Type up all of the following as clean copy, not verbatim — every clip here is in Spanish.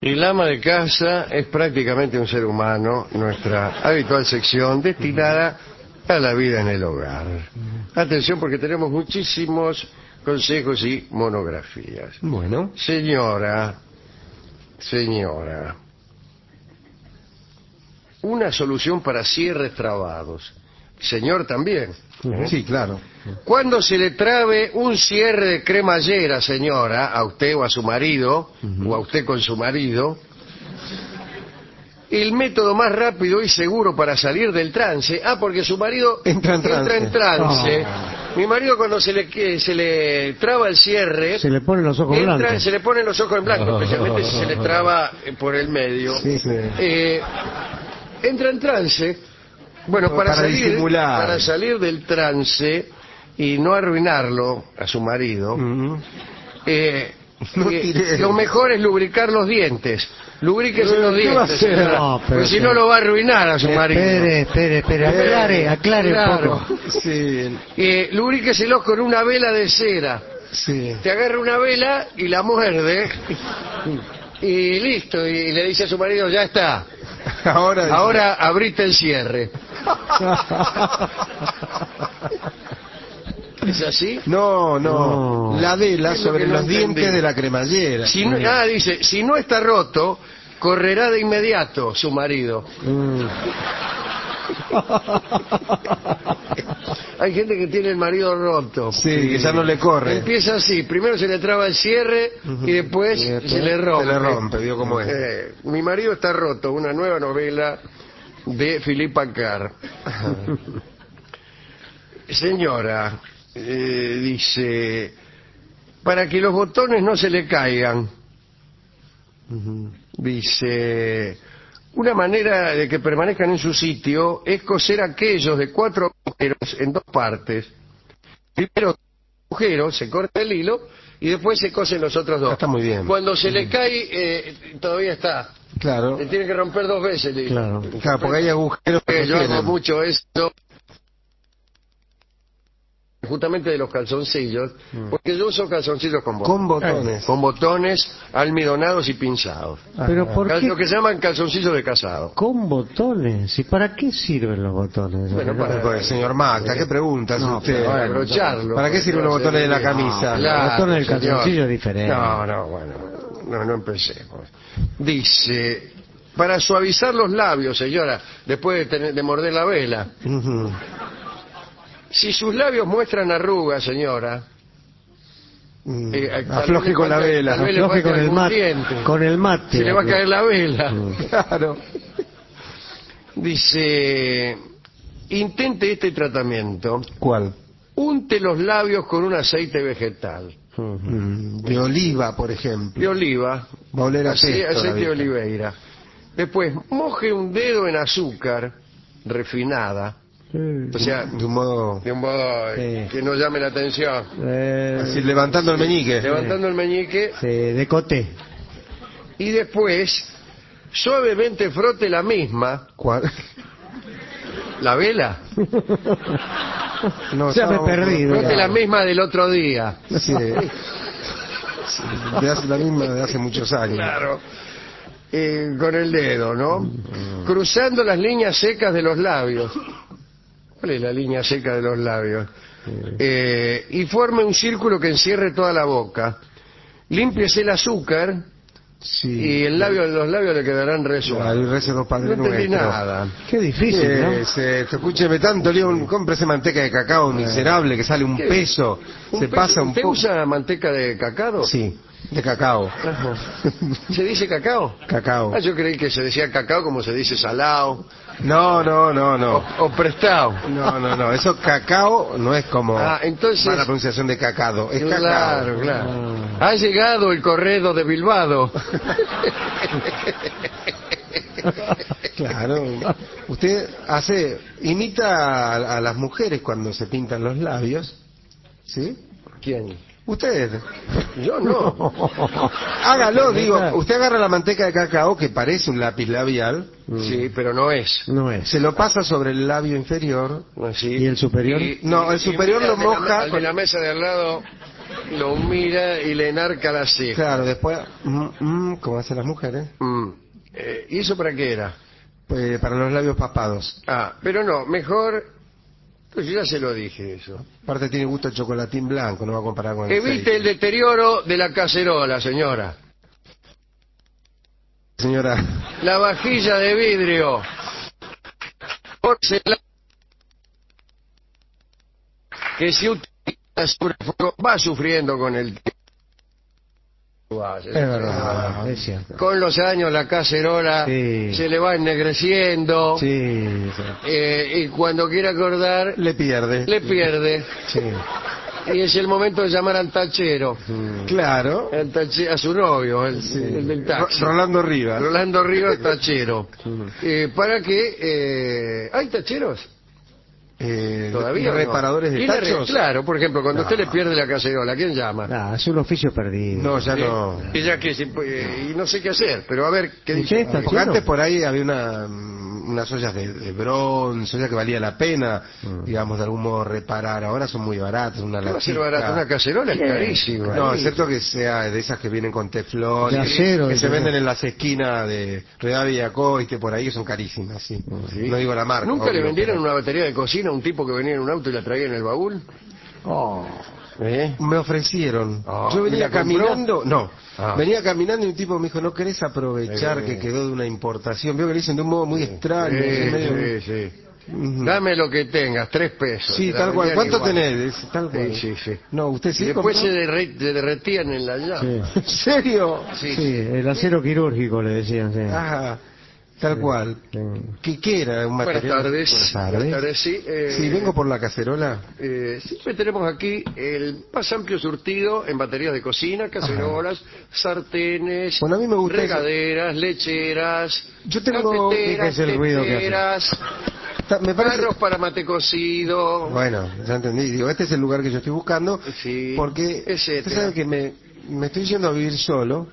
Y la ama de casa es prácticamente un ser humano, nuestra habitual sección destinada a la vida en el hogar. Atención porque tenemos muchísimos consejos y monografías. Bueno. Señora, una solución para cierres trabados. Señor también. Sí, claro. Cuando se le trabe un cierre de cremallera, señora, a usted o a su marido, o a usted con su marido, el método más rápido y seguro para salir del trance, porque su marido entra en trance. Mi marido cuando se le traba el cierre, se le ponen los ojos blancos. Se le ponen los ojos en blanco, especialmente si se le traba por el medio. Sí. Entra en trance. Bueno, para salir del trance y no arruinarlo a su marido, lo mejor es lubricar los dientes. Lubríquese los dientes, porque si no lo va a arruinar a su marido. Espere, aclare un poco. Sí. Lubríqueselos con una vela de cera. Sí. Te agarra una vela y la muerde y listo, y le dice a su marido, ya está. Ahora abrite el cierre. ¿Es así? No. La vela sobre los dientes de la cremallera. Dice, si no está roto, correrá de inmediato su marido. Hay gente que tiene el marido roto. Sí, que ya no le corre. Empieza así, primero se le traba el cierre y después se le rompe. Se le rompe, vio cómo es. Mi marido está roto, una nueva novela de Philippa Carr. Señora, dice, para que los botones no se le caigan, dice, una manera de que permanezcan en su sitio es coser aquellos de 4 agujeros en 2 partes. Primero agujeros, se corta el hilo y después se cosen los otros 2. Está muy bien. Cuando se le cae, todavía está. Claro. Se tiene que romper 2 veces el hilo. Claro, porque hay agujeros que yo hago mucho esto. Justamente de los calzoncillos, porque yo uso calzoncillos con botones. Con botones almidonados y pinzados. Pero ¿por qué? Lo que se llaman calzoncillos de casado. Con botones. ¿Y para qué sirven los botones? Bueno, pues, señor Magda, ¿qué pregunta usted? Para abrocharlo. ¿Para qué sirven los botones de la camisa? Los botones del calzoncillo es diferente. No empecemos. Dice, para suavizar los labios, señora, después de morder la vela. Si sus labios muestran arrugas, señora, afloje con la vela, afloje con el mate. Se le va a caer la vela. Claro. Dice, intente este tratamiento. ¿Cuál? Unte los labios con un aceite vegetal. De oliva, por ejemplo. De oliva. Va a oler aceite de oliveira. Después, moje un dedo en azúcar refinada. O sea, de un modo que no llame la atención. Así, levantando el meñique. Levantando el meñique. De coté. Y después, suavemente frote la misma. ¿Cuál? ¿La vela? No, ya me he perdido. Frote la misma del otro día. Sí. La misma de hace muchos años. Claro. Con el dedo, ¿no? Cruzando las líneas secas de los labios. ¿Cuál es la línea seca de los labios? Y forme un círculo que encierre toda la boca. Límpiese el azúcar y los labios le quedarán resueltos. No entendí nada. Qué difícil, ¿no? Escúcheme tanto, León, cómprese manteca de cacao miserable que sale un peso. Pasa un poco. ¿Usted usa manteca de cacao? Sí. De cacao. ¿Se dice cacao? Cacao. Yo creí que se decía cacao como se dice salao. No. O prestado. No. Eso cacao no es como entonces, la pronunciación de cacado. Es cacao. Claro. Ha llegado el correo de Bilbao. Claro. Usted imita a las mujeres cuando se pintan los labios. ¿Sí? ¿Quién? Usted. Yo no. Hágalo, digo. Usted agarra la manteca de cacao, que parece un lápiz labial. Sí, pero no es. Se lo pasa sobre el labio inferior. Sí. ¿Y el superior? El superior lo moja. De la mesa de al lado lo mira y le enarca la ceja. Claro, después, como hacen las mujeres, ¿Y eso para qué era? pues, para los labios papados. Pero no, mejor... Pues yo ya se lo dije eso. Aparte tiene gusto de chocolatín blanco, no va a comparar con el Evite aceite. el deterioro de la cacerola, señora. Señora, La vajilla de vidrio, porcelana, que si utiliza sobre fuego va sufriendo con el tiempo. Es verdad, es cierto. Con los años la cacerola Sí. se le va ennegreciendo, Sí, y cuando quiere acordar le pierde. le pierde. sí. Y es el momento de llamar al tachero, Claro. a su novio, el del taxi. Rolando Rivas. Rolando Rivas, tachero. Para que... ¿Hay tacheros? ¿Todavía o no? Reparadores de ¿Quién le tachos. Claro, por ejemplo, cuando usted le pierde la cacerola, ¿quién llama? Ah, es un oficio perdido. No, ya no. Y ya que y no sé qué hacer, pero a ver qué dice. ¿Usted está Porque chino? antes por ahí había unas ollas de bronce, ollas que valía la pena, digamos, de algún modo reparar. Ahora son muy baratas, una ¿Qué va a ser latita. barato? Una cacerola es carísima. No, excepto que sea de esas que vienen con teflón, De acero, que de se acero. venden en las esquinas de Rivadavia y Acoite, por ahí, que son carísimas, sí. Sí. No digo la marca. ¿Nunca le obvio, vendieron pero- una batería de cocina a un tipo que venía en un auto y la traía en el baúl? Oh, Me ofrecieron. Ah, Yo ¿y venía la compró? caminando, no, Ah. venía caminando y un tipo me dijo, ¿no querés aprovechar que quedó de una importación? Veo que le dicen de un modo muy extraño. así medio- Sí. Ujú. Dame lo que tengas, 3 pesos. Sí, Te la tal cual. vendían ¿Cuánto igual. tenés? Tal cual. Sí. No, ¿usted Y sí después compró? se derretían en la llave. sí. ¿En serio? Sí. Sí, el acero quirúrgico le decían, sí. Ajá, tal cual. Sí. ¿Qué era? ¿Un Buenas material? tardes. Buenas tardes. Sí. Sí, vengo por la cacerola. Siempre tenemos aquí el más amplio surtido en baterías de cocina, cacerolas, sartenes, Bueno, a mí me gusta regaderas, lecheras, Yo tengo- cafeteras, fíjese el ruido que hace. teteras, Me parece... carros para mate cocido. Bueno, ya entendí. Digo, este es el lugar que yo estoy buscando. Sí, Porque etcétera. usted sabe que me estoy yendo a vivir solo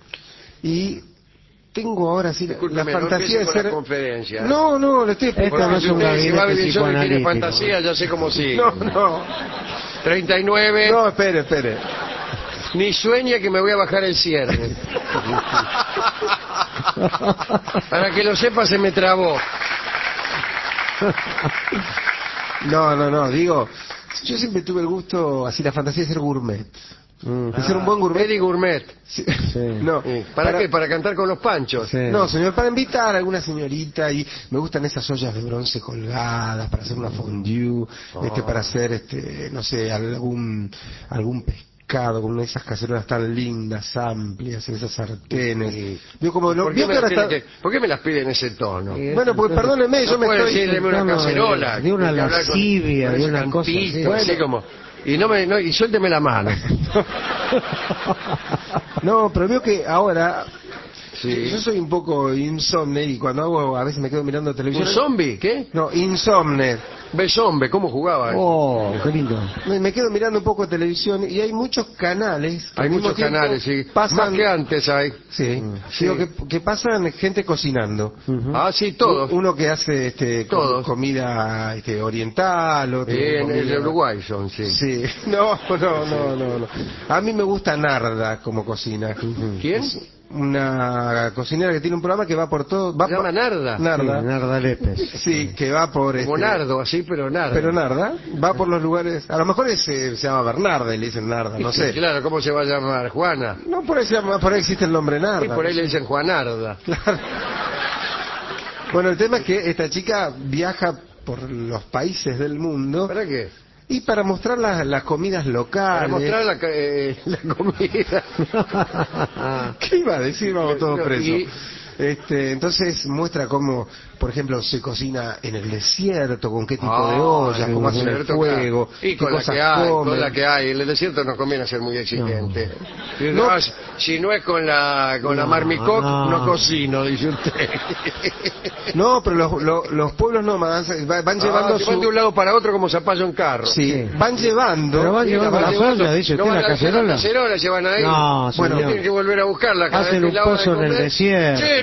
y tengo ahora sí la Discúlpeme, no fantasía de empiece con ser... la conferencia. No, le estoy explicando. Esto no es Si un usted si va a gabinete vivir solo y tiene psicoanalítico. fantasía, ya sé cómo sigue. No, 39, no, espere. ni sueña que me voy a bajar el cierre. Para que lo sepa, se me trabó. No, digo, yo siempre tuve el gusto, así la fantasía de ser gourmet. De ser un buen gourmet. Eddie Gourmet. Sí. Sí. No, ¿Para qué? ¿Para cantar con los panchos? Sí. No, señor, para invitar a alguna señorita y me gustan esas ollas de bronce colgadas para hacer una fondue, para hacer, no sé, algún pescado con esas cacerolas tan lindas, amplias, esas sartenes. Yo como no, ¿Por vio qué, que ahora está... ¿Por qué me las pide en ese tono? Bueno, pues perdóneme, yo No me puede estoy... decirle una No, cacerola. de una que hablar con- lascivia, con de ese una cosa cantito, así. así como... Y suélteme la mano. No, pero veo que ahora... Sí. Yo soy un poco insomne y cuando hago, a veces me quedo mirando televisión... ¿Un zombie? ¿Qué? No, insomne. Besombe, ¿cómo jugaba? Oh, qué lindo. Me quedo mirando un poco televisión y hay muchos canales. que Hay al mismo muchos tiempo canales, sí. Pasan, Más que antes hay. Sí, Sí. digo que pasan gente cocinando. Ah, sí, todos. Uno que hace Todos. comida oriental, otro En comida... el de Uruguay son, sí. Sí, no. A mí me gusta Narda como cocina. ¿Quién? Una cocinera que tiene un programa que va por todo. Se llama Narda. Sí, Narda. Narda Lepes. Sí, que va por... Como Nardo, así, pero Narda. Pero Narda va por los lugares... A lo mejor se llama Bernarda y le dicen Narda, no sé. Claro, ¿cómo se va a llamar? Juana. No, por ahí existe el nombre Narda. Y por ahí le dicen Juanarda. Claro. Bueno, el tema es que esta chica viaja por los países del mundo ¿Para qué? y para mostrar las comidas Para locales. mostrar la comida. ¿Qué iba a decir? Vamos todos No, presos. y- Entonces muestra cómo, por ejemplo, se cocina en el desierto, con qué tipo de Ah, ollas, en cómo el hacen el desierto, fuego, claro. Y qué con la cosas que hay, comen. con la que hay. En el desierto no conviene ser muy exigente. No. Ah, si no es con la Marmicoc, no. no cocino, dice usted. No, pero los pueblos nómadas van llevando Se van de un lado para otro como zapallo en carro. Sí, van llevando... Pero van Mira, llevando van las llevando- ollas, dice no usted, van la a dejar la cacerola. cacerola, se van ahí. No, Bueno, señor. Tienen que volver a buscarla cada Hacen vez que un la hora de pozo en el comer. desierto. Che, no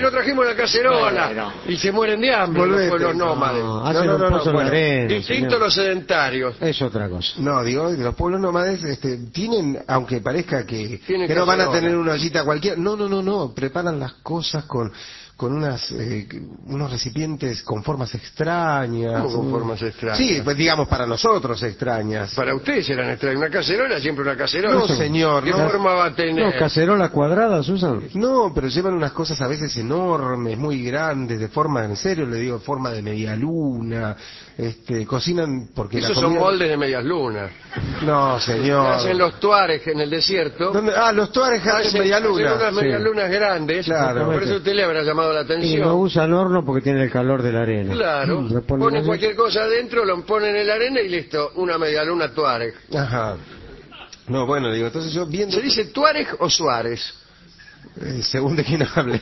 no trajimos la cacerola. Bueno. Y se mueren de hambre Volvete. los pueblos nómades. No, hacen un pozo en la arena, Distinto señor. a los sedentarios. Es otra cosa. No, digo, los pueblos nómades tienen, aunque parezca que no van a cacerola. tener una ollita cualquiera, no, preparan las cosas con unos recipientes con formas extrañas. ¿Cómo con formas extrañas? Sí, pues digamos para nosotros extrañas. Para ustedes serán extrañas. Una cacerola, siempre una cacerola. No, señor, ¿Qué no. forma va a tener? No, cacerolas cuadradas usan. No, pero llevan unas cosas a veces enormes, muy grandes, de forma, en serio le digo, forma de media luna. Cocinan porque Esos la son comida... moldes de medias lunas. No, Que señor. hacen los tuaregs en el desierto. ¿Dónde? Ah, los tuaregs hacen media luna. Hacen unas medias lunas grandes. Claro. Por eso a usted le habrá llamado la Y atención. no usan horno porque tiene el calor de la arena. Claro, Le ponen ponen así. cualquier cosa adentro, lo ponen en la arena y listo, una media luna tuareg. Ajá. No, bueno, digo, entonces yo viendo... ¿Se dice tuareg o Suárez? Según de quién hable.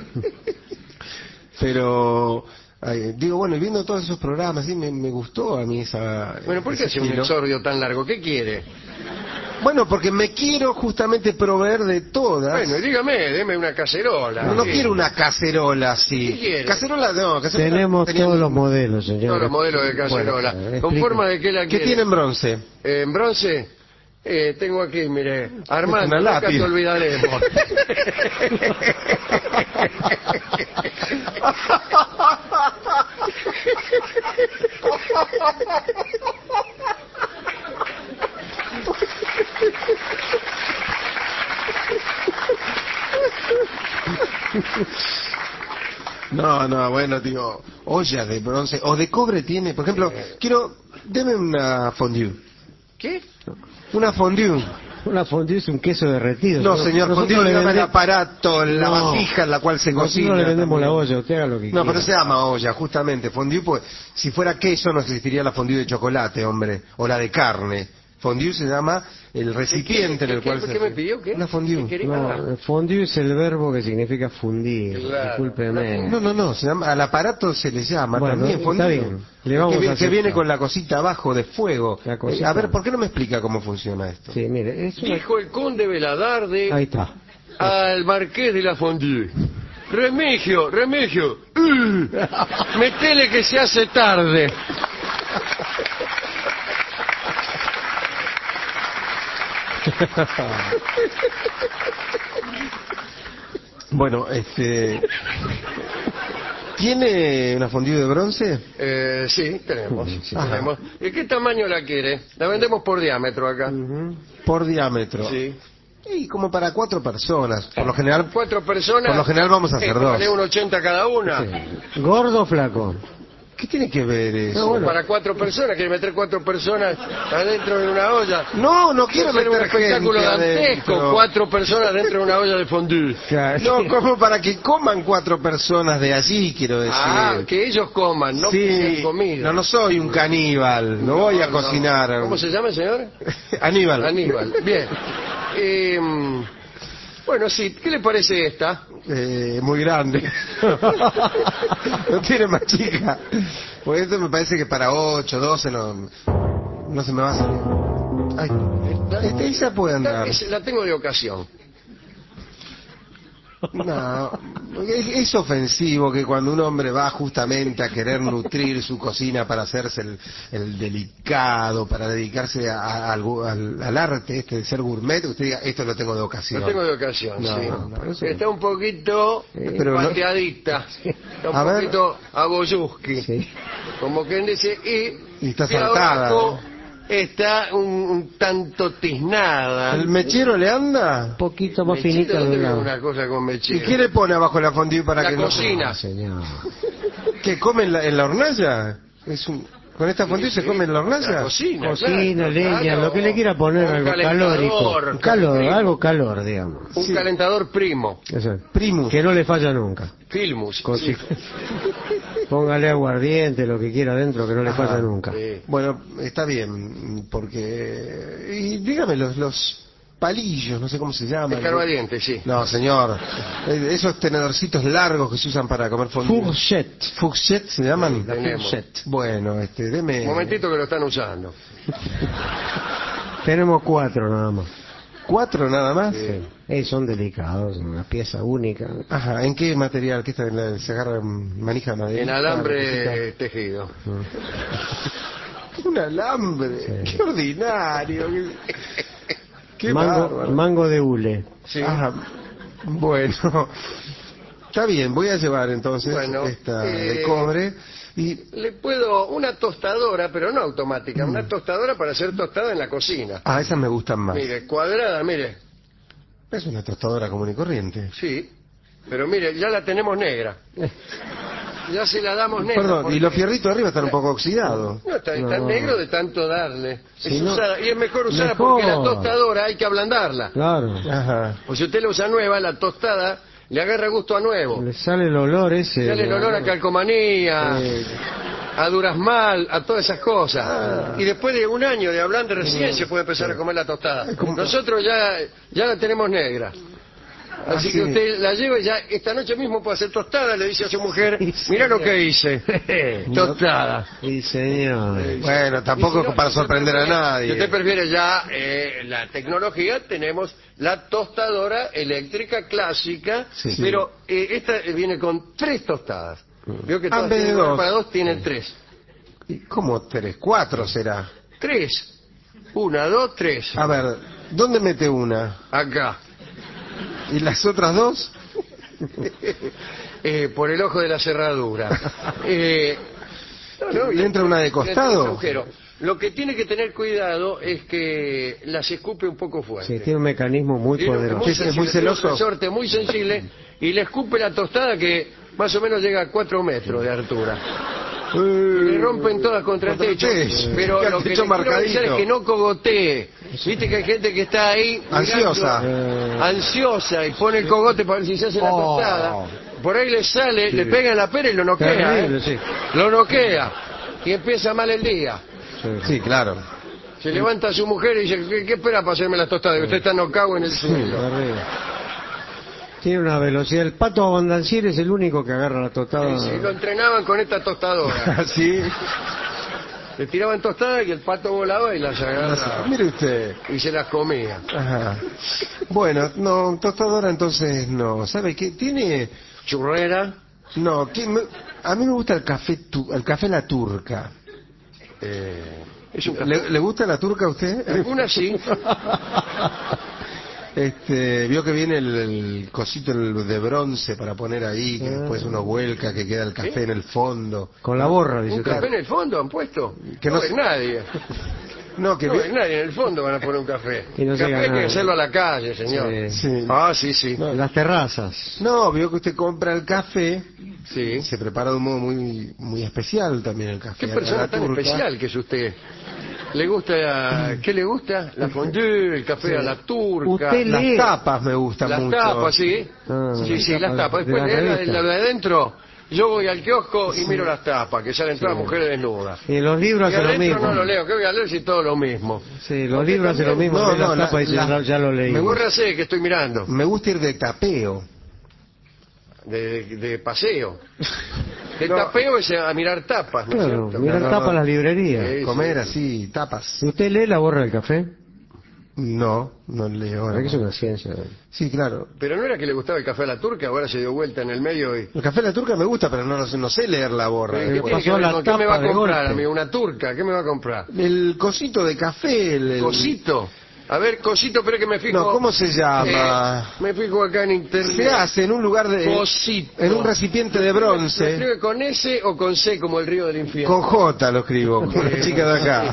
Pero... digo, bueno, y viendo todos esos programas, sí, me gustó a mí esa... Bueno, ¿por qué ese hace un estilo. exordio tan largo? ¿Qué quiere? Bueno, porque me quiero justamente proveer de todas. Bueno, y dígame, deme una cacerola. No Sí. quiero una cacerola así. ¿Qué quiere? Cacerola, no, cacerola. Tenemos tenían- todos los modelos, señor. Todos los modelos de cacerola. Bueno, ¿Con explique. forma de qué la ¿Qué quiere? tiene en bronce? ¿En bronce? Tengo aquí, mire, Armando, Una nunca lápida. te olvidaremos. No, bueno, digo, olla de bronce o de cobre tiene, por ejemplo, deme una fondue. ¿Qué? Una fondue. Una fondue es un queso derretido. No, señor, Nosotros fondue le se llama el vendemos- aparato, la No. vasija en la cual se Nosotros cocina. le vendemos la también. olla, usted haga lo que No, quiera. pero se llama olla, justamente. Fondue, pues, si fuera queso no existiría la fondue de chocolate, hombre, o la de carne. Fondue se llama el recipiente en el cual ¿Qué se... me pidió? ¿Qué? Una fondue. ¿Qué quería? No, fondue es el verbo que significa fundir. Claro. Discúlpeme. No, se llama, al aparato se le llama Bueno, también está fondue. bien. Le vamos a que aceptar. viene con la cosita abajo de fuego. La cosita. A ver, ¿por qué no me explica cómo funciona esto? Sí, mire, es una... Dijo el conde Veladarde Ahí está. al marqués de la Fondue. Remigio, metele que se hace tarde. Bueno, ¿tiene una fondue de bronce? Sí, tenemos. Ajá. tenemos. ¿Y qué tamaño la quiere? La vendemos por diámetro acá. Por diámetro. Sí. Y como para 4 personas. Por lo general, 4 personas. por lo general vamos a hacer dos. Vale un 80 cada una. ¿Gordo o flaco? ¿qué tiene que ver eso? bueno. Para 4 personas, quiere meter 4 personas adentro de una olla. No quiero Hacer un meter espectáculo gente dantesco, adentro. 4 personas dentro de una olla de fondue. No, como para que coman 4 personas de allí, quiero decir. Ah, que ellos coman, no que sí, sean comida. no soy un caníbal, no voy a No. cocinar. ¿Cómo se llama, señor? Aníbal. Aníbal. Bien. Bueno, sí, ¿qué le parece esta? Muy grande. No tiene más chica. Pues esto me parece que para 8, 12 no se me va a salir. Ay, esa puede andar. La tengo de ocasión. No, es ofensivo que cuando un hombre va justamente a querer nutrir su cocina para hacerse el delicado, para dedicarse al arte de ser gourmet, usted diga, esto lo tengo de ocasión. Lo tengo de ocasión, No, sí. no, eso- Está un poquito pero no- pateadita. Está un A ver. poquito aboyuski. Sí. Como quien dice, Y está y saltada, abajo ¿no? está un tanto tiznada. ¿El mechero le anda? Un poquito más Mechero, finita de ¿dónde un veo lado. una cosa con ¿Y mechero? qué le pone abajo la fondue para La que cocina. Ah, señor. no... ¿Que come en la hornalla? ¿Con esta fondue se come en la hornalla? La cocina, Cocina, claro, leña, claro. lo que le quiera poner, Un algo calentador, calórico. un Calor, primo. algo calor, digamos. Un Sí. calentador primo. Eso. Primus. Que no le falla nunca. Filmus. Con- Sí. Póngale aguardiente, lo que quiera adentro, que no le Ajá. falla nunca. Sí. Bueno, está bien, porque... Y dígame, los palillos, no sé cómo se llaman. Escarbadiente, sí. No, señor. Esos tenedorcitos largos que se usan para comer fondue. Fourchette. Fourchette se llaman. La tenemos. Bueno, deme... Un momentito que lo están usando. Tenemos 4 nada más. 4 nada más. Son delicados, una pieza única. Ajá, ¿en qué material? ¿Qué está? ¿Se agarra en manija de madera? En alambre tejido. Un alambre, qué ordinario. Qué mango, bárbaro. mango de hule. Sí. Ajá, bueno, está bien, voy a llevar entonces Bueno, esta de cobre. Y Le puedo una tostadora, pero no automática, una tostadora para hacer tostada en la cocina. esas me gustan más. Mire, cuadrada, mire. Es una tostadora común y corriente. Sí, pero mire, ya la tenemos negra. Ya se la damos negra. Perdón, y porque- los fierritos arriba están un poco oxidados. No, está negro de tanto darle. Sí, Es no. usada, y es mejor usarla Mejor. porque la tostadora hay que ablandarla. Claro. Ajá. O si usted la usa nueva, la tostada le agarra gusto a nuevo. Le sale el olor ese. Sale el olor a calcomanía, Sí. a Durasmal, a todas esas cosas. Y después de un año de hablar recién se puede empezar a comer la tostada. Nosotros ya la tenemos negra. Así que usted la lleva y ya esta noche mismo puede hacer tostada, le dice a su mujer, mira lo que hice, tostada. Sí, señor. Bueno, tampoco Y si no, para sorprender a Si nadie. usted prefiere ya la tecnología, tenemos la tostadora eléctrica clásica, Sí. pero esta viene con 3 tostadas. Veo que En todas vez de tienen lugar 2. para 2, tienen 3. ¿Cómo 3? 4 será. 3. 1, 2, 3. A ver, ¿dónde mete una? Acá. ¿Y las otras 2? Por el ojo de la cerradura. ¿Le entra una de costado? entra un agujero. Lo que tiene que tener cuidado es que las escupe un poco fuerte. Sí, tiene un mecanismo muy Tiene- poderoso. es muy celoso. tiene un resorte muy sensible y le escupe la tostada que más o menos llega a 4 metros de altura. Le rompen todas contra el techo. Pero El lo que techo le quiero avisar marcadito. es que no cogotee. Viste que hay gente que está ahí mirando, Ansiosa. ansiosa y pone el cogote para ver si se hace la tostada. Por ahí le sale, le pega en la pera y lo noquea. Terrible, sí. Lo noquea. Y empieza mal el día. Sí, claro. Se levanta su mujer y dice, ¿qué espera para hacerme la tostada? Y usted está nocao en el suelo. Arriba. Tiene una velocidad. El pato Abondancier es el único que agarra la tostada. Sí, lo entrenaban con esta tostadora. Así. Le tiraban tostadas y el pato volaba y las agarraba. Mire usted. Y se las comía. Ajá. Bueno, no, tostadora entonces no. ¿Sabe qué? Tiene... Churrera. No, a mí me gusta el café, el café La Turca. Es un café. ¿Le gusta la turca a usted? Algunas sí. Vio que viene el cosito de bronce para poner ahí, que después uno vuelca, que queda el café en el fondo. Con la borra, dice ¿Un usted. café en el fondo han puesto? Que no no ves se- nadie. No, que No ves nadie. En el fondo van a poner un café. Y no se Café gana hay que nada. hacerlo a la calle, señor. Sí. Sí. Ah, sí, sí. Las terrazas. No, vio que usted compra el café, Sí. se prepara de un modo muy muy especial también el café. ¿Qué a persona la tan turca. especial que es usted? ¿Le gusta, qué le gusta? La fondue, el café a la turca. Usted Las lee. tapas me gustan Las mucho. tapas, sí. Ah, Sí, sí, las tapas. de Después la de revista. la de adentro, yo voy al kiosco y miro las tapas, que salen todas mujeres desnudas. Y los libros Y hacen lo adentro mismo. no lo leo, ¿qué voy a leer si todo lo mismo? Sí, los libros hacen lo mismo. No, Ven no, las tapas y dicen, la- ya lo leí. me gusta- Córrase que estoy mirando. Me gusta ir de tapeo. De paseo. De No. tapeo es a mirar tapas, ¿no es Claro, cierto? mirar No, tapas no. las librerías. Sí. Comer así, tapas. ¿Y usted lee la borra del café? No, no leo. Es que es una ciencia. Sí, claro. Pero no era que le gustaba el café a la turca, ahora se dio vuelta en el medio y... El café de la turca me gusta, pero no sé leer la borra. ¿Qué tiene pasó que ver la con qué me va a tapa de comprar, golpe? amigo? ¿Una turca? ¿Qué me va a comprar? El cosito de café. El... ¿Cosito? A ver, cosito, pero que me fijo... No, ¿cómo se llama? Me fijo acá en internet. Se hace en un lugar de... Cosito. En un recipiente de ¿Lo bronce. escribe con S o con C, como el río del infierno? Con J lo escribo, como la chica de acá.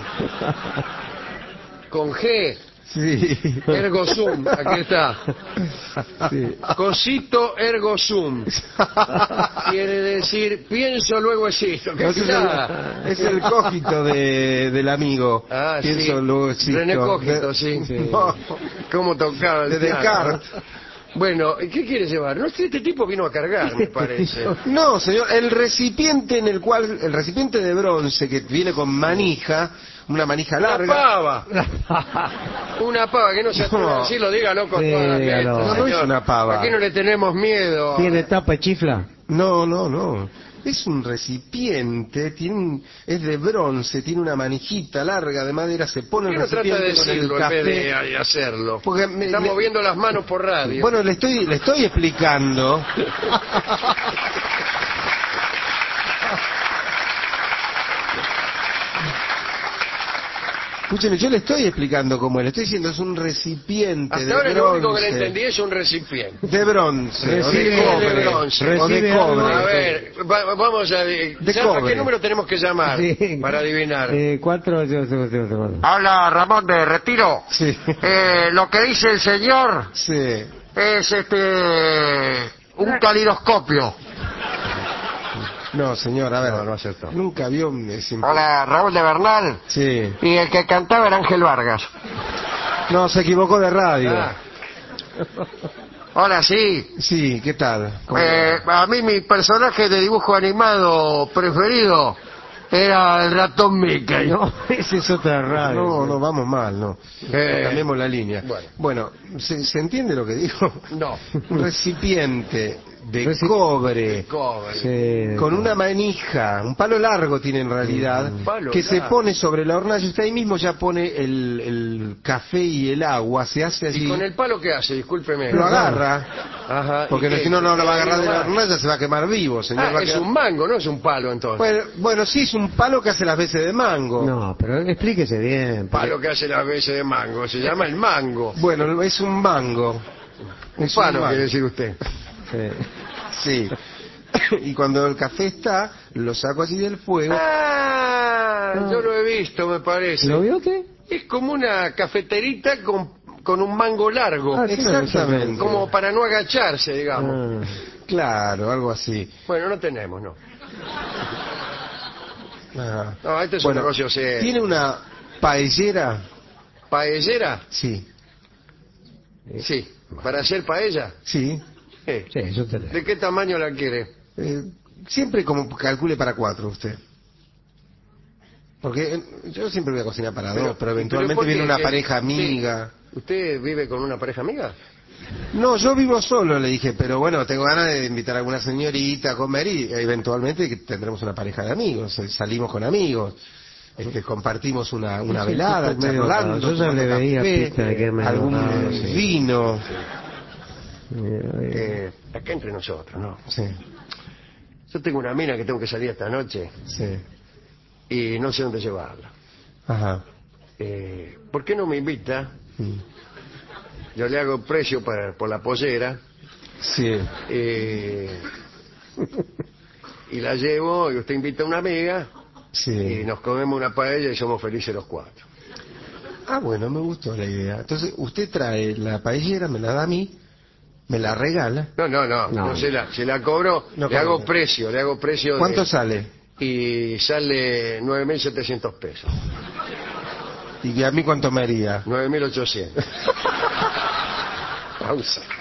Con G. Sí. Ergo sum, aquí está. Sí. Cosito ergo sum. Quiere decir, pienso luego existo. ¿Qué No, ese nada? es el cogito del amigo. Ah, Pienso sí. luego existo. René Cogito, De- sí. No, ¿Cómo tocaba el de piano? Descartes. Bueno, ¿qué quiere llevar? No, este tipo vino a cargar, me parece. No, señor, el recipiente de bronce que viene con manija, una manija Una larga. pava. Una pava, que no se atreve a No. decirlo, dígalo con Sí, todas las dígalo. letras, No, no es señor. una pava. Aquí no le tenemos miedo. ¿Tiene tapa y chifla? No. Es un recipiente, es de bronce, tiene una manijita larga de madera, se pone el ¿Por qué no trata de recipiente con el decirlo en vez café. de hacerlo? Porque Está moviendo las manos por radio. Bueno, le estoy explicando. Escúcheme, yo le estoy explicando cómo es. Le estoy diciendo, es un recipiente Hasta de ahora bronce. lo único que le entendí es un recipiente. De bronce, o de Recibe- cobre, de bronce. o de Recibe algo- cobre. A ver, vamos a... De ¿A qué cobre. número tenemos que llamar Sí. para adivinar? 4, Habla Ramón de Retiro. Sí, Lo que dice el señor sí. es un calidoscopio. No, señor, a ver. No acertó. Nunca vio ese... Hola, Raúl de Bernal. Sí. Y el que cantaba era Ángel Vargas. No, se equivocó de radio. Ah. Hola, sí. Sí, ¿qué tal? ¿Cómo- A mí mi personaje de dibujo animado preferido era el ratón Mickey. No, esa es otra radio. No, vamos mal, no. Cambiemos la línea. bueno. ¿se entiende lo que dijo? No. Un recipiente de cobre, Cobre. Sí. con una manija, un palo largo tiene en realidad, Palo que se largo. pone sobre la hornalla. Usted ahí mismo ya pone el café y el agua, se hace ¿Y así, con el palo qué hace? Discúlpeme. lo agarra, Ajá. porque ¿y qué? si no, no lo va a agarrar de la Ah, hornalla, se va a quemar vivo, señor. Va a es quedar- un mango, no es un palo entonces. Bueno, sí, es un palo que hace las veces de mango. No, pero explíquese bien. Palo que hace las veces de mango, se llama el mango. Bueno, es un mango. Un Es un palo, mango. quiere decir usted. Sí. Sí. Y cuando el café está, lo saco así del fuego. Yo lo he visto, me parece. ¿Lo vio qué? Es como una cafeterita con un mango largo. Ah, sí, Exactamente. Como para no agacharse, digamos. Claro, algo así. Bueno, no tenemos, no. Ah. No, este es Bueno, un negocio serio. ¿tiene una paellera? ¿Paellera? Sí. Sí. ¿Para hacer paella? Sí. Sí, yo te ¿De qué tamaño la quiere? Siempre como calcule para 4 usted. Porque yo siempre voy a cocinar para 2, pero eventualmente ¿por qué? viene una ¿Qué? pareja Sí. amiga. ¿Usted vive con una pareja amiga? No, yo vivo solo, le dije, pero bueno, tengo ganas de invitar a alguna señorita a comer y eventualmente que tendremos una pareja de amigos, salimos con amigos, compartimos una velada, tipo medio charlando, raro. Yo ya tomando le veía café, pista de que es medio algún raro, sí. vino. Acá entre nosotros, ¿no? Sí, Yo tengo una mina que tengo que salir esta noche sí. y no sé dónde llevarla. Ajá. ¿Por qué no me invita? Mm. Yo le hago precio por la pollera Sí. y la llevo y usted invita a una amiga Sí. y nos comemos una paella y somos felices los 4. Ah, bueno, me gustó la idea. Entonces, usted trae la paellera, me la da a mí, me la regala. No se la cobro, No le hago cobro. precio. ¿Cuánto sale? Y sale 9.700 pesos. ¿Y a mí cuánto me haría? 9.800. Pausa.